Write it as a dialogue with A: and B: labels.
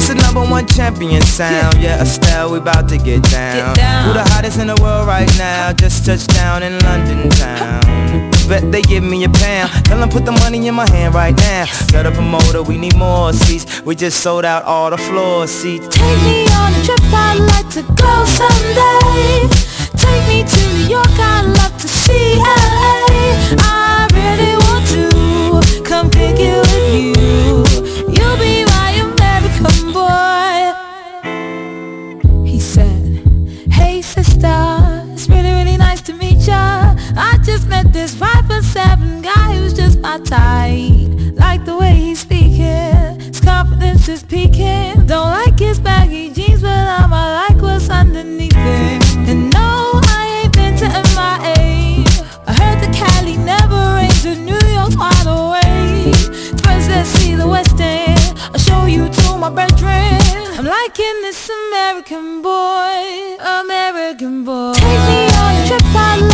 A: This is #1 champion sound. Yeah, Estelle, we about to get down. Who the hottest in the world right now? Just touched down in London town. Bet they give me a pound. Tell them put the money in my hand right now. Set up a motor, we need more seats. We just sold out all the floor seats.
B: Take me on a trip, I'd like to go someday. Take me to New York, I'd love to see LA. I really want to come kick it with you. You'll be my American boy. He said, hey sister, it's really, really nice to meet ya. I just met this 5'7" guy who's just my type. Like the way he's speaking, his confidence is peaking. Don't like his baggy jeans, but I'ma like what's underneath it. And no, I ain't been to MIA. I heard the Cali never rains, and New York's wide awake. First let's see the West End, I'll show you to my bedroom. I'm liking this American boy, American boy. Take me on a trip, I'd